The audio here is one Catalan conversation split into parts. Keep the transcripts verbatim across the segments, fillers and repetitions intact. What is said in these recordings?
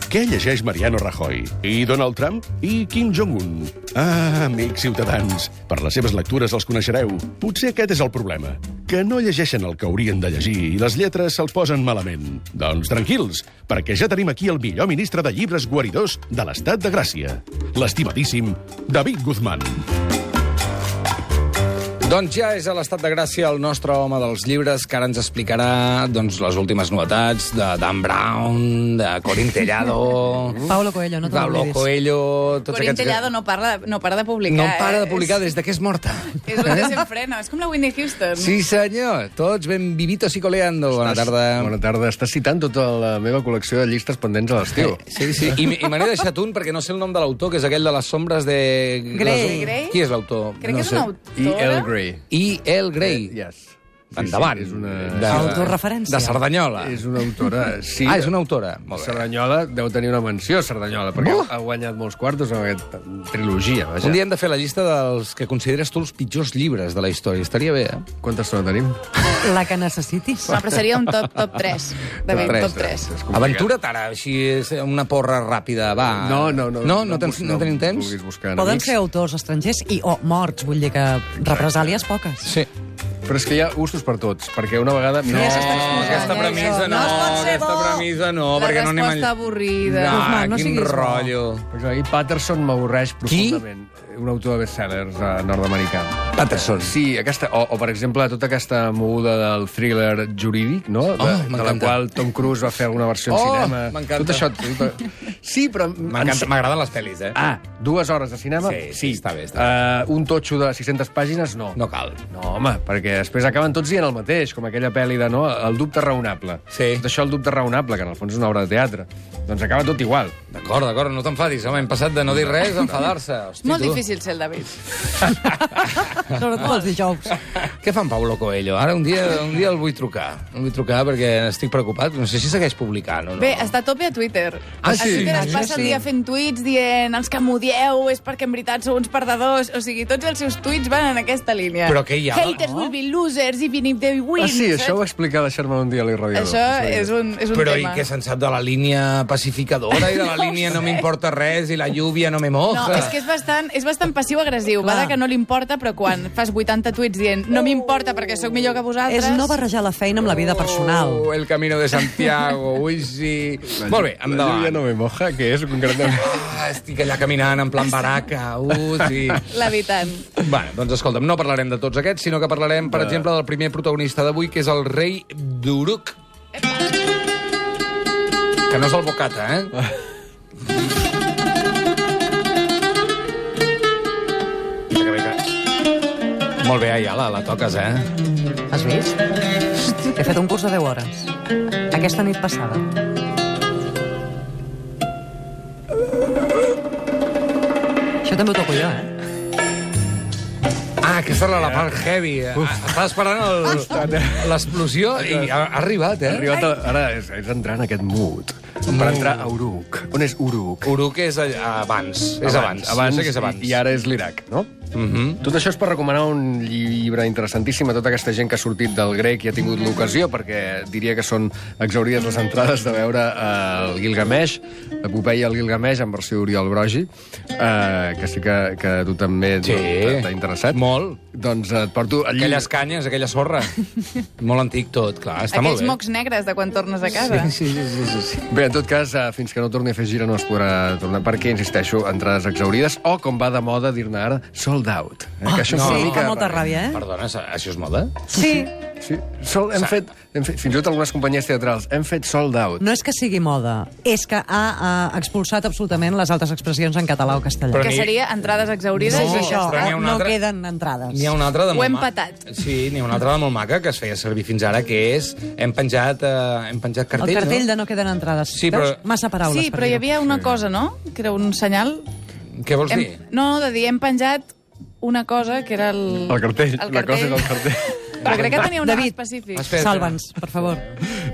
Què llegeix Mariano Rajoy? I Donald Trump? I Kim Jong-un? Ah, amics ciutadans, per les seves lectures els coneixereu. Potser aquest és el problema, que no llegeixen el que haurien de llegir i les lletres se'ls posen malament. Doncs tranquils, perquè ja tenim aquí el millor ministre de llibres guaridors de l'Estat de Gràcia, l'estimadíssim David Guzmán. Doncs ja és a l'Estat de Gràcia el nostre home dels llibres, que ara ens explicarà doncs, les últimes novetats de Dan Brown, de Corín Tellado... Paulo Coelho, no te Paulo l'oblidis. Coelho... Corín Tellado no, parla, no para de publicar. No para de eh? publicar des de que és morta. És un desenfreno, és com la Whitney Houston. Sí, senyor. Tots ben vivitos i coleando. Bona tarda. Bona tarda. Estàs citant tota la meva col·lecció de llistes pendents a l'estiu. Sí, sí. I, i me n'he deixat un perquè no sé el nom de l'autor, que és aquell de les sombres de... Grey. Les- Grey? Qui és l'autor? Crec no que és sé. una autora. I Earl Grey. I Earl Grey. Eh, yes. Endavant. Sí, sí, és una... De- Autorreferència. De Cerdanyola. És una autora, sí. Ah, és una autora. Molt bé. Cerdanyola deu tenir una menció, Cerdanyola, perquè Oh! ha guanyat molts quartos amb aquesta trilogia, vaja. Un dia hem de fer la llista dels que consideres tu els pitjors llibres de la història. Estaria bé, eh? Quantes no tenim? La que necessitis. No, però seria un top, top tres. David, Tres, top tres. És complicat. Aventura't ara, així és una porra ràpida, va. No, no, no. No, no, tens, bus- no tenim temps? vulguis buscar Poden enemics. ser autors estrangers i o morts, vull dir que represàlies poques. Sí. Però és que hi ha gustos per tots, perquè una vegada... No, ja s'està exposant, aquesta eh, premissa això. no, No es pot ser aquesta bo. premissa no, La perquè no anem... resposta avorrida. Ah, Guzmán, no quin siguis bo. rotllo. Perquè aquí Patterson m'avorreix profundament. Un autor de bestsellers uh, nord-americà. Patterson. Sí, aquesta, o, o per exemple tota aquesta moguda del thriller jurídic, no? De, Oh, de la m'encanta. qual Tom Cruise va fer alguna versió en Oh, cinema. m'encanta. Tot això... Tot... Sí, però... M'encanta, m'agraden les pel·lis, eh? Ah, dues hores de cinema? Sí, sí, està bé, està Uh, un totxo de sis-centes pàgines, no. No cal. No, home, perquè després acaben tots dient el mateix, com aquella pel·li de, no?, El dubte raonable. Sí. Tot això, El dubte raonable, que en el fons és una obra de teatre. Doncs acaba tot igual. D'acord, d'acord, no t'enfadis, home. Hem passat de no dir res a enfadar-se. Hosti, Molt tu. difícil ser el David. Sobretot els dijous. Què fa en Paulo Coelho? Ara un dia, un dia el vull trucar. El vull trucar perquè estic preocupat. No sé si segueix publicant o no. Bé, està a tope a Twitter. Ah, A sí? Twitter Ah, es passa sí? el dia fent tuits dient els que m'odieu és perquè en veritat sou uns perdedors. O sigui, tots els seus tuits van en aquesta línia. Però què hi ha? Haters will be losers even if they win. Ah, sí, saps? això ho va explicar la Sherman un dia a l'Irradiador. Això és un, és un Però i tema. què se'n sap de la línia pacificadora i de la No línia ho no sé. m'importa res i la lluvia no me moja? No, és que és bastant, és bastant passiu-agressiu. Va Clar. de que no li importa, però quan fas vuitanta tuits dient no m'importa perquè sóc millor que vosaltres... És no barrejar la feina amb la vida personal. Oh, el camino de Santiago, ui, sí. Molt bé, La lluvia endavant. no me moja, què és concretament? Ah, estic allà caminant en plan baraca, uh, sí. L'habitant. Bueno, doncs escolta'm, no parlarem de tots aquests, sinó que parlarem, per exemple, del primer protagonista d'avui, que és el rei d'Uruk. Que no és el bocata, eh? Que bé que- Molt bé, Ayala, la toques, eh? Has vist? He fet un curs de deu hores. Aquesta nit passada. Això també ho toco jo, eh? Ah, aquesta era la part heavy. Estava esperant el- l'explosió i ha, ha arribat, eh? Ha arribat a, ara és, és entrar en aquest mood. Per entrar a Uruk. On és Uruk? Uruk és a- abans. És abans. Abans, Jo sé que és abans. I, i ara és l'Iraq, no? Mhm. Tot això és per recomanar un llibre interessantíssim a tota aquesta gent que ha sortit del grec i ha tingut l'ocasió, perquè diria que són exaurides les entrades de veure eh, el Gilgamesh, l'epopeia del Gilgamesh en versió Oriol Brogi, eh, que sí que, que a tu també Sí. no, t'ha interessat. Molt. Doncs et porto el llibre... Aquelles canyes, aquella sorra. Molt antic tot, clar. Està Aquells molt bé. mocs negres de quan tornes a casa. Sí, sí, sí, sí, sí. Bé, en tot cas, eh, fins que no torni a fer gira no es podrà tornar, perquè, insisteixo, entrades exaurides, o, com va de moda dir-ne ara, sold out. Eh? Ah, que això és no. una Sí, mica... fa molta ràbia, eh? Perdona, això és moda? Sí. Sí, sol, hem, fet, hem fet, fins i tot algunes companyies teatrals, hem fet sold out. No és que sigui moda, és que ha, ha expulsat absolutament les altres expressions en català o castellà. Però Que ni- seria entrades exaurides No, i és ja això, però n'hi ha està. una no altra- queden entrades. N'hi ha una altra de Ho molt hem ma- patat. Sí, n'hi ha una altra de molt maca que es feia servir fins ara, que és hem penjat, eh, hem penjat El cartell, cartell no? de no queden entrades. Sí, Veus? però- Massa paraules. Sí, per però hi dir-ho. havia una cosa, no? Que era un senyal... Què vols Hem, dir? no, de dir, hem penjat una cosa que era el... El cartell, el la cosa és el cartell. Però crec que tenia un nom David, específic. Espera. Salva'ns, per favor.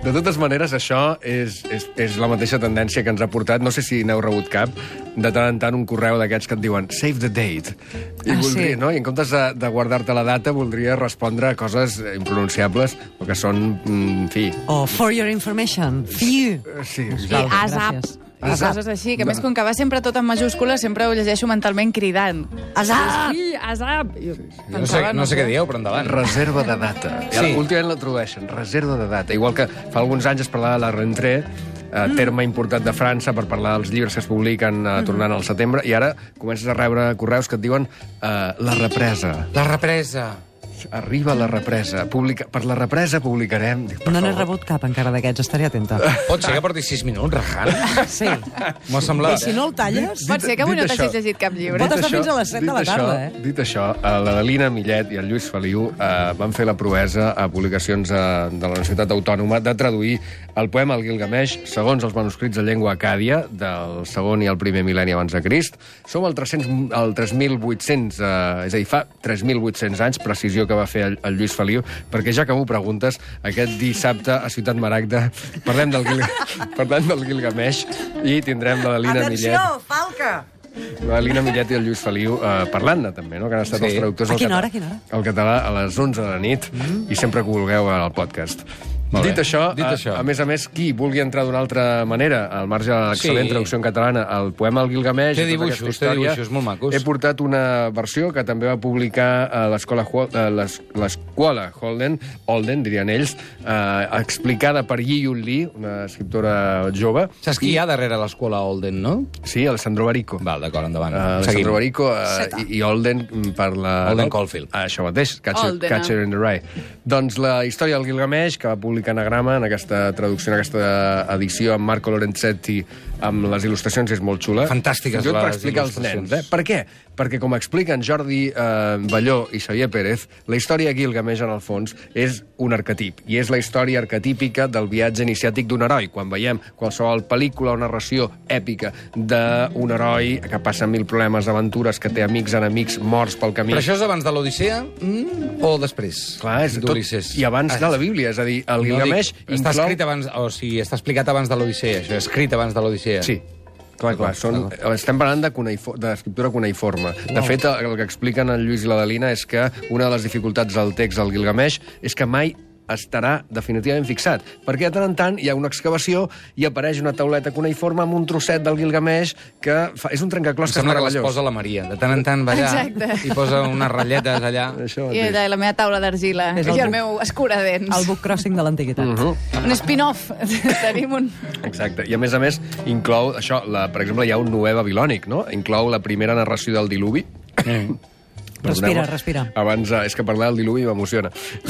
De totes maneres, això és, és, és la mateixa tendència que ens ha portat, no sé si n'heu rebut cap, de tant en tant un correu d'aquests que et diuen save the date. I, Ah, voldria, sí. no? I en comptes de, de guardar-te la data, voldria respondre a coses impronunciables, o que són, en fi... O for your information. Fiu. Sí, I val. ASAP. Gràcies. I coses així, que a més, com que va sempre tot en majúscules, sempre ho llegeixo mentalment cridant. Asap! Sí, ASAP! No sé, no sé què dieu, però endavant. Reserva de data. I ara, Sí. últimament la tradueixen, reserva de data. Igual que fa alguns anys es parlava de la rentrée, eh, terme importat de França per parlar dels llibres que es publiquen eh, tornant al setembre, i ara comences a rebre correus que et diuen eh, la represa. La represa. Arriba la represa. Publica... Per la represa publicarem... Dic, per No n'he favor. rebut cap encara d'aquests, estaré atenta. Pot ser que porti sis minuts, rajant? Sí. M'ho ha semblat. I si no el talles, Pot ser que avui dit no t'hagis això- llegit cap llibre. Pot Dit estar això- fins a les set de dit la això- tarda, eh? Dit això, eh, l'Adelina Millet i el Lluís Feliu eh, van fer la proesa a publicacions eh, de la Universitat Autònoma de traduir el poema El Gilgamesh segons els manuscrits de llengua acàdia del segon i el primer mil·lenni abans de Crist. Som al tres-cents al tres mil vuit-cents, eh, és a dir, fa tres mil vuit-cents anys, precisió que va fer el, el Lluís Feliu, perquè ja que m'ho preguntes, aquest dissabte a Ciutat Maragda parlem del, Gil... parlem del Gilgamesh i tindrem l'Adelina Millet. Falca! L'Alina Millet i el Lluís Feliu eh, parlant-ne, també, no? Que han estat Sí. els traductors A al quina català- hora, a quina hora? al català a les onze de la nit, mm. i sempre que vulgueu al podcast. Molt Dit bé. això, Dit a, això. a més a més, qui vulgui entrar d'una altra manera, al marge de l'excel·lent Sí. traducció en catalana, el poema El Gilgamesh... Té i tota dibuixos, aquesta té història, dibuixos molt macos. He portat una versió que també va publicar a l'escola Hol- eh, l'es- l'escola Holden, Holden, dirien ells, eh, explicada per Yi Yun Lee, una escriptora jove. Saps qui hi ha darrere l'escola Holden, no? Sí, Alessandro Barico. Val, d'acord, endavant. Uh, Seguim. Alessandro Barico uh, i, i Holden mm, per la... Holden no? Caulfield. Ah, això mateix, Catcher, Holden, Catcher in the Rye. Doncs la història del Gilgamesh, que va publicar Anagrama en aquesta traducció, en aquesta edició amb Marco Lorenzetti, amb les il·lustracions, és molt xula. Fantàstiques Fins i tot per les explicar als il·lustracions. nens. Eh? Per què? Perquè, com expliquen Jordi eh, Balló i Xavier Pérez, la història de Gilgamesh, en el fons, és un arquetip. I és la història arquetípica del viatge iniciàtic d'un heroi. Quan veiem qualsevol pel·lícula o narració èpica d'un heroi que passa mil problemes, aventures, que té amics, enemics, morts pel camí... Però això és abans de l'Odissea mm, o després? Clar, és tot... d'Ulisses? I abans de la Bíblia, és a dir, el Gilgamesh no dic, està inclou... escrit abans, o sigui, està explicat abans de l'Odissea, això, escrit abans de l'Odissea. Sí. Clar, clar, són, estem parlant de cuneifo- d'escriptura cuneiforme. De fet, el, el que expliquen el Lluís i l'Adelina és que una de les dificultats del text del Gilgamesh és que mai estarà definitivament fixat, perquè de tant en tant hi ha una excavació i apareix una tauleta cuneiforme amb un trosset del Gilgamesh que fa, és un Em trencaclòs que és sembla que les meravellós. posa la Maria. De tant en tant va allà Exacte. i posa unes ratlletes allà. Això I mateix. de la meva taula d'argila. És I el el bu- meu escuradents. El book crossing de l'antiguitat. Uh -huh. Un spin-off. Tenim un... Exacte. I a més a més inclou això, la, per exemple, hi ha un Noè babilònic, no? Inclou la primera narració del diluvi. Mm. Respira, Perdoneu-me. respira. Abans, eh, és que parlar del diluvi m'emociona. I,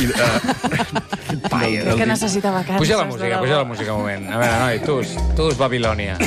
uh, Crec que necessita vacances. Puja la de música, debò. puja la música un moment. A veure, noi, tu, tu és Babilònia.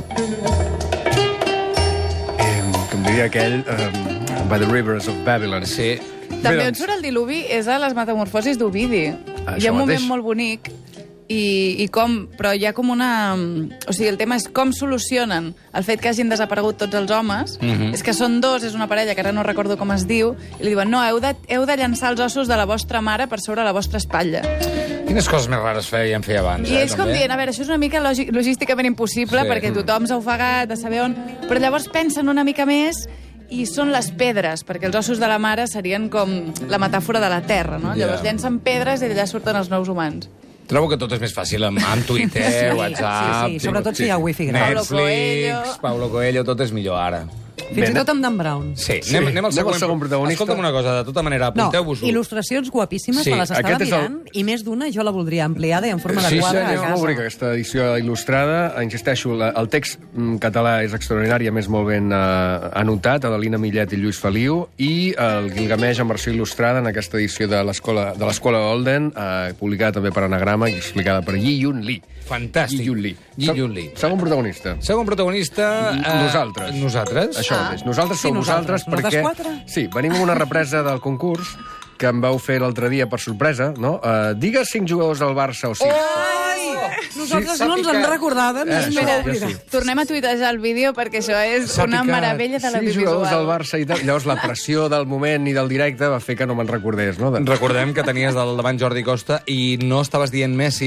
eh, com diria aquell, um, By the Rivers of Babylon. Sí. També Bé, on doncs. surt el diluvi és a les metamorfosis d'Ovidi. Això Hi ha un moment mateix. molt bonic i, i com, però hi ha com una... O sigui, el tema és com solucionen el fet que hagin desaparegut tots els homes. Mhm. És que són dos, és una parella que ara no recordo com es diu, i li diuen, no, heu de, heu de llançar els ossos de la vostra mare per sobre la vostra espatlla. Quines coses més rares feien fer abans, I eh, és com també? dient, a veure, això és una mica logi logísticament impossible, Sí. perquè tothom s'ha ofegat de saber on... Però llavors pensen una mica més i són les pedres, perquè els ossos de la mare serien com la metàfora de la terra, no? Ja. Llavors llancen pedres i d'allà surten els nous humans. Trobo que tot és més fàcil amb, amb Twitter, Sí, WhatsApp... sí, sí, sobretot si hi ha wifi gratis. Paulo Netflix, Coelho. Paulo Coelho, tot és millor ara. Fins i Bé, tot amb Dan Brown. Sí, Sí. anem, anem al Anem següent, al segon protagonista. Escolta'm una cosa, de tota manera, No, apunteu-vos-ho. il·lustracions guapíssimes, Sí, me les estava aquest és el- mirant, i més d'una jo la voldria ampliada i en forma de Sí, quadre senyor, a És molt casa. bonica aquesta edició il·lustrada. Insisteixo, la, el text mm, català és extraordinari, a més molt ben eh, anotat, Adelina Millet i Lluís Feliu, i el Gilgamesh en versió il·lustrada en aquesta edició de l'escola de l'escola Holden, eh, publicada també per Anagrama i explicada per Yi Yun Lee. Fantàstic. Yi Yun Lee. Yi Seg- Yun Lee. Segon protagonista. Segon protagonista... eh, Nosaltres. Nosaltres? Això Ah. mateix. Nosaltres Sí, som nosaltres. vosaltres perquè... Nosaltres quatre? Sí, venim amb una represa del concurs que em vau fer l'altre dia per sorpresa, no? Uh, digues cinc jugadors del Barça o sis. Ai! Nosaltres Sí, no ens s'ha en picat. recordàvem. Eh, Eh, això, jo sí. Tornem a tuitejar el vídeo perquè això és S'ha una picat. meravella de Sis l'audiovisual. jugadors del Barça i tal. Llavors la pressió del moment i del directe va fer que no me'n recordés, no? De... Recordem que tenies del davant Jordi Costa i no estaves dient Messi,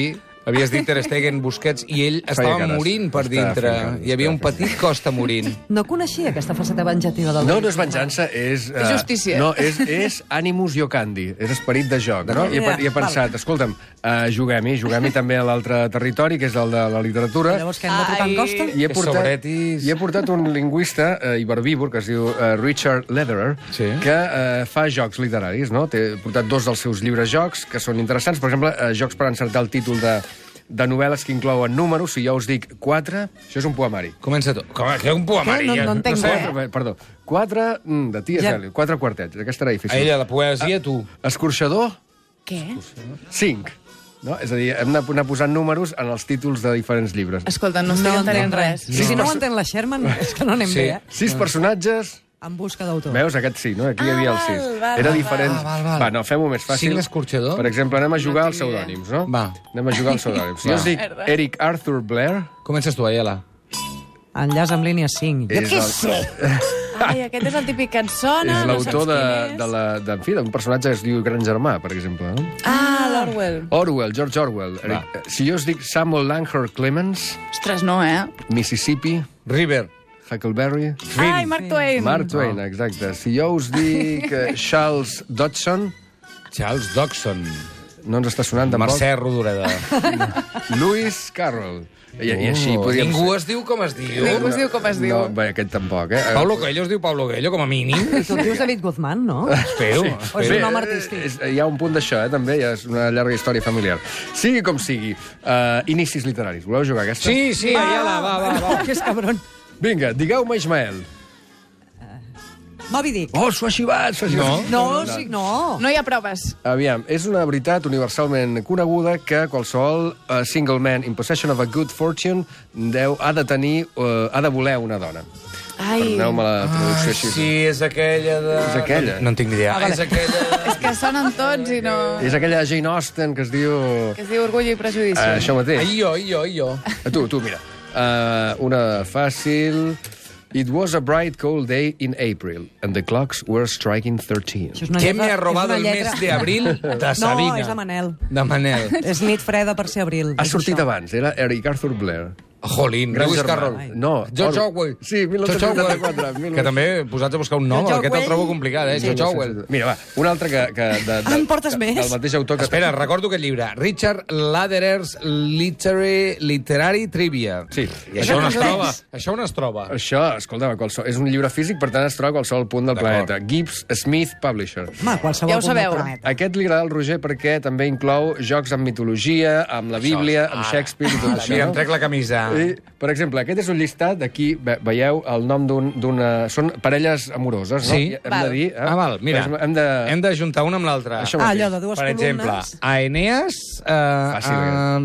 Havies dit Ter Stegen, Busquets, i ell estava cares. morint per Estava dintre. fent cares, Hi havia un estava fent petit Costa morint. No coneixia aquesta faceta venjativa del... No, no és venjança, és... Uh, justícia. No, és, és animus iocandi, és esperit de joc, no? I he, Ja, I he pensat, escolta'm, uh, juguem-hi, juguem-hi també a l'altre territori, que és el de la literatura. Llavors, que hem de tocar en Ai. costa? I he Que portat, sobretis. i he portat un lingüista uh, iberbívor que es diu uh, Richard Lederer, Sí. que uh, fa jocs literaris, no? Té he portat dos dels seus llibres jocs, que són interessants. Per exemple, uh, jocs per encertar el títol de, de novel·les que inclouen números. Si jo us dic quatre, això és un poemari. Comença tot. Com que un poemari? Què? No- no entenc sé. res. Quatre, perdó, quatre mm, de T S Eliot, quatre quartets. Aquesta era difícil. A ella, la poesia, tu. Escorxador, Què? cinc. No? És a dir, hem d'anar posant números en els títols de diferents llibres. Escolta, no estic entenent res. Sí, si no ho entén la Sherman, és que no anem Sí. bé, eh? Sis personatges... En busca d'autor. Veus, aquest sí, no? Aquí hi havia el sis. Val, val, Era val, diferent. val. Ah, val, val. Va, no, fem-ho més fàcil. Cinc escorxador? Per exemple, anem a jugar No als tinc idea. pseudònims, no? Va. Anem a jugar als pseudònims. Si Va. jo us dic Merda. Eric Arthur Blair... Comences tu, Aiela. Enllaç amb línia cinc. Jo És què el- sé? Ai, aquest és el típic que ens sona, és no saps l'autor de, quin és. de, la, de, en fi, d'un personatge que es diu Gran Germà, per exemple. No? Ah, l'Orwell. Orwell, George Orwell. Eric, si jo us dic Samuel Langhorne Clemens, Ostres, no, eh? Mississippi, River. Huckleberry... Ai, Mark Twain. Mark Twain, exacte. Si jo us dic eh, Charles Dodgson, Charles Dodgson. no ens està sonant tampoc. Mercè Rodoreda. Lewis Carroll. I, i així Oh, podríem... Ningú es diu com es diu. Ningú es diu com es diu. No, bé, aquest tampoc, eh? Pablo Coelho es diu Pablo Coelho, com a mínim. Tu et dius David Guzmán, no? Espero. O és Bé, un home eh, artístic? és- Hi ha un punt d'això, eh, també. Ja és una llarga història familiar. Sigui com sigui, uh, inicis literaris. Voleu jugar a aquesta? Sí, sí, Aiela, va, va, va. Que és cabron. Vinga, digueu-me Ismael. Moby Dick. Oh, s'ho ha xivat, s'ho ha xivat. No. No, sí, no. No hi ha proves. Aviam, és una veritat universalment coneguda que qualsevol uh, single man in possession of a good fortune deu, ha de tenir, uh, ha de voler una dona. Ai, Perdoneu-me la traducció així. Sí, és aquella de... És aquella. No en tinc ni idea. És aquella de... és que sonen tots i no... És aquella de Jane Austen que es diu... Que es diu Orgull i Prejudici. Uh, això mateix. Ai, jo, ai, jo, ai, jo. A tu, tu, mira. Uh, una fàcil... It was a bright cold day in April, and the clocks were striking thirteen. Això és una ¿Qué lletra- me ha robado és el una mes lletra- de abril de Sabina? No, és de Manel. De Manel. És nit freda per ser abril. Ha és sortit això. abans, era Eric Arthur Blair. Jolín, Gran Lewis germà. Carroll. Ai. No, George Or- Orwell. Sí, mil nou-cents George vuitanta-quatre, Orwell. mil nou-cents. Que també posats a buscar un nom, George aquest el Orwell. trobo complicat, eh? Sí. George Orwell. Mira, va, un altre que... que de, de, En portes que, més? Del mateix autor que... Espera, recordo aquest llibre. Richard Lederer's Literary, Literary Trivia. Sí. I això on es Anglès. troba? Això on es troba? Això, escolta, qualsevol, és un llibre físic, per tant es troba a qualsevol punt del D'acord. planeta. Gibbs Smith Publisher. Home, qualsevol Ja ho punt del sabeu. planeta. Aquest li agrada al Roger perquè també inclou jocs amb mitologia, amb la Bíblia, amb Shakespeare i tot això. Mira, em no? trec la camisa. I, per exemple, aquest és un llistat, aquí ve, veieu el nom d'una... Un, són parelles amoroses, no? Sí. I hem Val. de dir... Eh? Ah, val, mira. Per exemple, Hem de... Hem de juntar una amb l'altra. Això Ah, mateix. allò de dues Per exemple, columnes. a Eneas... Uh, Fàcil,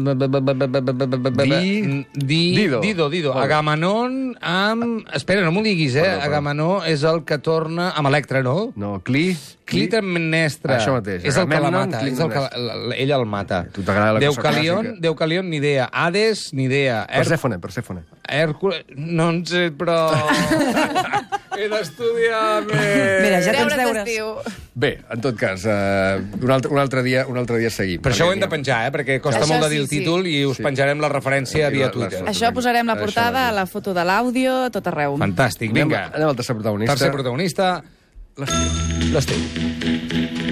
Di... Di... Dido. Dido, Dido. Molt bé. Agamenon amb... Espera, no m'ho diguis, eh? Perdó, perdó. Agamenó és el que torna... Amb Electra, no? No, Cli... Clitemnestra. Això mateix. És el que la Agamèmnon, mata. És el que, la- la- ella el mata. Tu t'agrada la cosa Deucalion, clàssica. Deucalion, ni idea. Hades, ni idea. Her Persèfone, Persèfone. Hèrcules... No en sé, però... He d'estudiar més. Mira, ja tens Deures deures. d'estiu. Bé, en tot cas, uh, un, altre, un, altre dia, un altre dia seguim. Per això ho hem de Perquè penjar, eh? Perquè costa Això molt de dir sí, el títol i us Sí. penjarem la referència Sí, via la- Twitter. les- Això posarem la Això portada, mateix. la foto de l'àudio, tot arreu. Fantàstic, Anem, vinga. anem al tercer protagonista. Tercer protagonista, L'estiu. l'estiu.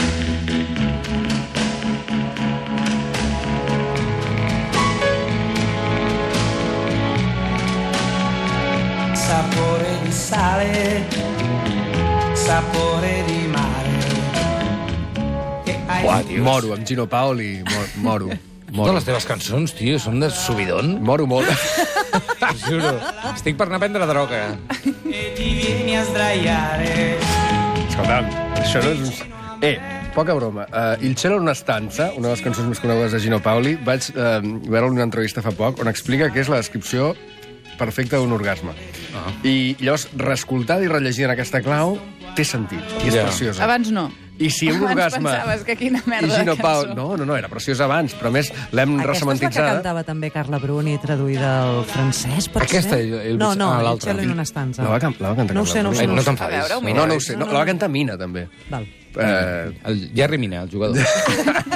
Sapore di sale, sapore di mare. Che hai Uah, tio. Moro, amb Gino Paoli. Mor, moro. Totes Moro. les teves cançons, tio, són de subidon. Moro molt. T'ho juro. Estic per anar a prendre droga. e ti vieni a sdraiare. Escolta'm, això no és un... Eh, poca broma. Uh, Il cielo en una stanza, una de les cançons més conegudes de Gino Paoli, vaig uh, veure una entrevista fa poc on explica que és la descripció perfecta d'un orgasme. Ah. I llavors, reescoltada i rellegida en aquesta clau, té sentit. I és Ja. preciosa. Abans no. I si un Abans orgasme... pensaves que quina merda I Gino de Paoli... cançó. No, no, no, era preciosa abans, però a més l'hem Aquesta és la que ressemantitzada. cantava també Carla Bruni, traduïda al francès, pot Aquesta, ser? el- el- no, no, ah, el l'altra. cielo en una estanza. La va, can- la va cantar No ho Carla sé, no ho Bruni. sé. Ai, No, no ho sé. t'enfadis. A veure, ho No, miro. no ho sé. No, la va cantar Mina, també. Val. Eh, El Jerry Mina, el jugador.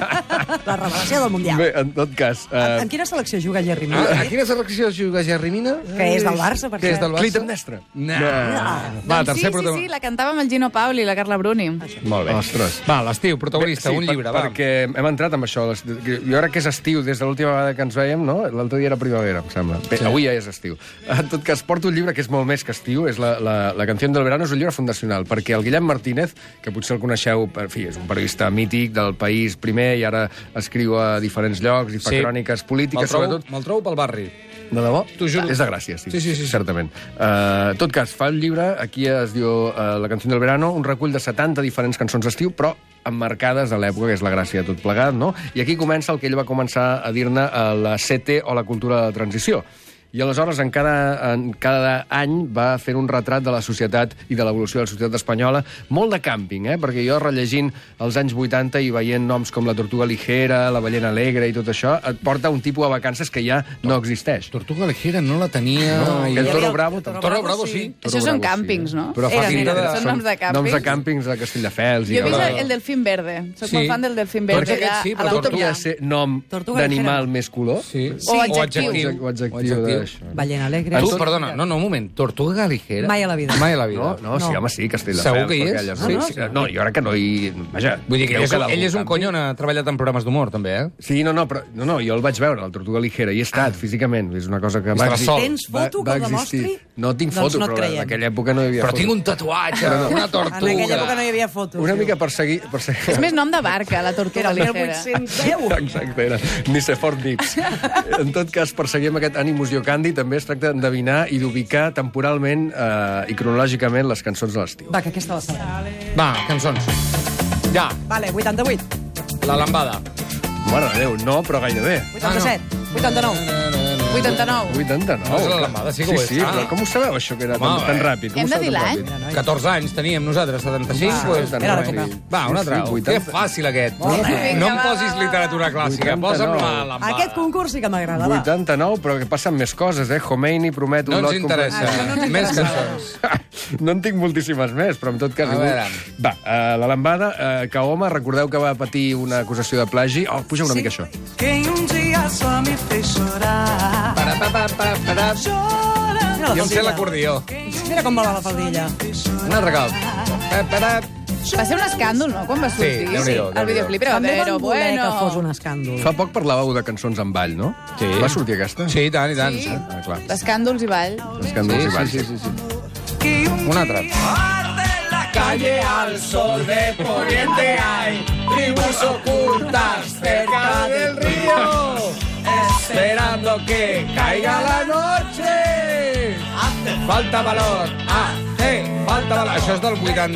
La revelació del Mundial. Bé, en tot cas... En, Uh, en quina selecció juga Jerry Ah, Mina? a quina selecció juga Gerry Mina? Que és del Barça, per Que és cert. del Barça? Clitemnestra. No. No. Va, Doncs sí, tercer sí, protagonista. sí, la cantava amb el Gino Pauli i la Carla Bruni. Molt bé. Ostres. Va, l'estiu, protagonista, Bé, un per- llibre, va. Perquè hem entrat amb això. Les- Jo crec que és estiu, des de l'última vegada que ens veiem, no? L'altre dia era primavera, em sembla. Bé, Sí. avui ja és estiu. En tot cas, porto un llibre que és molt més que estiu, és la, la, la Canción del Verano, és un llibre fundacional, perquè el Guillem Martínez, que potser el coneixeu, en fi, és un periodista mític del País primer i ara escriu a diferents llocs i fa Sí. cròniques Me'l polítiques, trobo, sobretot... me'l trobo pel barri. De debò? T'ho juro. És de Gràcia, sí. Sí, sí, sí, sí. Certament. Uh, en tot cas, fa un llibre, aquí es diu uh, La canció del verano, un recull de setanta diferents cançons d'estiu, però emmarcades a l'època, que és la gràcia de tot plegat, no? I aquí comença el que ell va començar a dir-ne uh, la C T o la cultura de transició. I aleshores, en cada, en cada any, va fer un retrat de la societat i de l'evolució de la societat espanyola, molt de càmping, eh? Perquè jo, rellegint els anys vuitanta i veient noms com la Tortuga Ligera, la Ballena Alegre i tot això, et porta un tipus de vacances que ja no existeix. Tortuga Ligera no la tenia... No, i- el Toro havia- Bravo... el Toro Toro Bravo, Bravo, sí. sí. Toro Això són Bravo, càmpings, no? Però fa Eren, pinta de... eren, són noms de càmpings. Noms de càmpings de Castelldefels. i Jo he vist de- el, el Delfín Verde. Soc Sí. molt fan del Delfín Perquè Verde. aquest allà sí, a però la Tot havia de Tortuga- ser nom Tortuga d'animal Ligera. més color. Sí. O adjectiu. O adjectiu, O adjectiu. d'això. Ballena Alegre. Tu, perdona, no, no, un moment. Tortuga Ligera? Mai a la vida. Mai a la vida. No, no, sí, No. home, sí, Castelldefels. Segur que hi perquè és? allà Ah, sí, no? sí, no, jo crec que no hi... Vaja, Vull dir que ell deu és, quedar un, ell algun és un càmping. collon, ha treballat en programes d'humor, també, eh? Sí, no, no, però no, no, jo el vaig veure, la Tortuga Ligera, i he estat, físicament. És una cosa que va Estava existir. sol. Tens foto que va ho demostri? existir. No tinc Doncs foto, no et però creiem. en aquella època no hi havia Però foto. tinc un tatuatge, una tortuga. En aquella època no hi havia fotos. Una diu. mica per seguir... Per seguir... És més nom de barca, la Era Tortuga el mil Ligera. vuit-cents deu. Exacte, era Nicefort Dips. En tot cas, per seguir amb aquest ànimus iocandi, també es tracta d'endevinar i d'ubicar temporalment eh, i cronològicament les cançons de l'estiu. Va, que aquesta la sabem. Va, cançons. Ja, Vale, vuitanta-vuit, la lambada. Mare de Déu, no, però gairebé. vuitanta-set, vuitanta-nou. vuitanta-nou. vuitanta-nou. No és la lambada, sí que ho és. Sí, sí, Ah. però com ho sabeu, això, que era Home, tan, tan eh. ràpid? Com Hem ho de sabeu dir tan l'any? ràpid? catorze anys teníem nosaltres, setanta-cinc. Ah, pues, tan era ràpid. l'època. Va, un Sí, altre. sí, Que vuitanta. fàcil, aquest. Molt bé. No em Vinga, posis va, va, literatura va. clàssica, vuitanta-nou. posa'm la lambada. Aquest concurs sí que m'agrada, va. vuitanta-nou, però que passen més coses, eh? Khomeini promet un No lot... ens interessa. Ah, no, no ens Més interessa. cançons. No en tinc moltíssimes més, però en tot cas... A veure. Va, uh, la lambada, uh, que home, recordeu que va patir una acusació de plagi? Oh, puja una mica això. Quem um dia só me fez chorar. Para, pa, pa, pa, para. Mira la Jo em sé faldilla. l'acordió. Mira com vola la faldilla. Un altre cop. Pa, para. Va ser un escàndol, no?, quan va sortir. Sí, Déu-n'hi-do, el Déu-n'hi-do. videoclip era També però van voler bueno. que fos un escàndol. Fa poc parlàveu de cançons en ball, no? Sí. Va sortir aquesta? Sí, i tant, i tant. Sí. Ah, clar. Escàndols i ball. Escàndols Sí, i balls. sí, sí, sí, sí. Que um Un altre. calle al sol de poniente hay tribus ocultas cerca del río, esperando que caiga la noche. Hace falta valor, hace falta valor. Això és del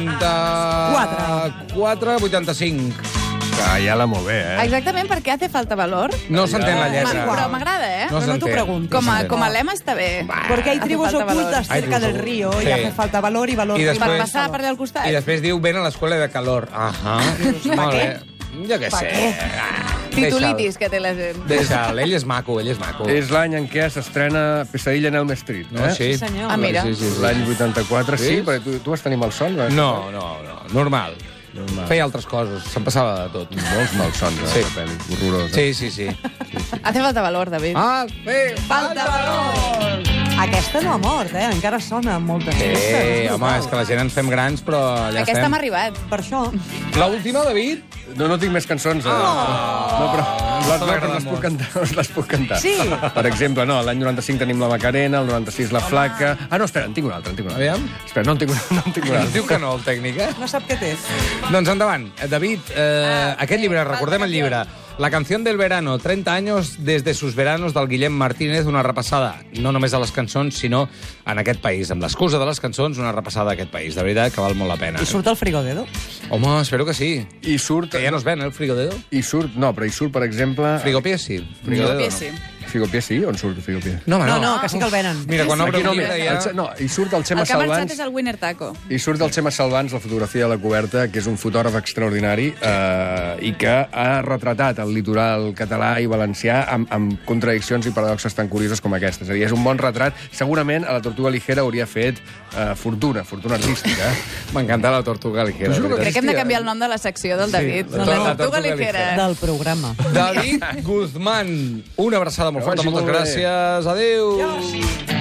vuitanta-quatre, vuitanta-cinc. Que ja la molt bé, eh? Exactament, perquè hace falta valor. No s'entén la lletra. Ma- Però m'agrada, eh? No Però no t'ho s'entén. preguntis. Com a, s'entén. com a lema està bé. Porque hay Hace tribus falta valor. ocultas Hay cerca tribus del río ocultas. y Sí. hace falta valor y valor. I I després- per passar per allà al costat. I després diu, ven a l'escola de calor. Ahà. Molt bé. Jo què sé. què? Ah, Titulitis que té la gent. Deixa'l. Ell és maco, ell és maco. És l'any en què s'estrena Pesadilla en Elm Street, No, eh? sí. Sí, senyor. Ah, mira. Sí, sí, sí. L'any vuitanta-quatre, sí, Sí? perquè tu, tu vas tenir malson? Vas? No, no, no. Normal. Normal. Feia altres coses. Se'n passava de tot. Molts malsons, eh, Sí. la pel·li. Horrorosa. Sí, sí, sí. Hace falta valor, David. Ah, bé. Falta valor! Aquesta no ha mort, eh? Encara sona amb moltes Sí, festes. home, és que la gent ens fem grans, però ja Aquesta estem. m'ha arribat. Per això. L'última, David? No, no tinc més cançons. Eh? Ah. No, però les, no, però agradat les puc molt. cantar. Us les puc cantar. Sí. Per exemple, no, l'any noranta-cinc tenim la Macarena, el noranta-sis la Flaca... Ah, no, espera, en tinc una altra, en tinc una altra. Aviam. Espera, no en tinc una, no en tinc una Ens altra. diu que no, el tècnic, eh? No sap què té. Doncs endavant. Eh, David, eh, Ah, aquest sí, llibre, falta recordem el canción. llibre. La canción del verano, trenta años desde sus veranos, del Guillem Martínez, una repassada no només a les cançons, sinó en aquest país. Amb l'excusa de les cançons, una repassada a aquest país. De veritat que val molt la pena. I surt el frigodedo? Home, espero que sí. I surt... Que ja no es ven, eh, el frigodedo. I surt, no, però hi surt, per exemple... Frigopiés, sí. Frigodedo, Frigopiés, no. sí. Figopier sí? On surt Figopier? No, home, No, no, que sí que el venen. Mira, quan obre Aquí no, un llibre mira, ja... el, no, i surt el Xema El que ha marxat Salvans... és el Winner Taco. I surt el Xema Salvans, la fotografia de la coberta, que és un fotògraf extraordinari eh, i que ha retratat el litoral català i valencià amb, amb contradiccions i paradoxes tan curioses com aquestes. És a dir, és un bon retrat. Segurament a la Tortuga Ligera hauria fet eh, fortuna, fortuna artística. M'encanta la Tortuga Ligera. T'ho juro que Crec que hem de Hòstia. canviar el nom de la secció del David. la La Tortuga Tortuga Ligera. Ligera. Del programa. David Guzmán, una abraçada molt Que forta, vagi moltes molt bé. gràcies. Adéu.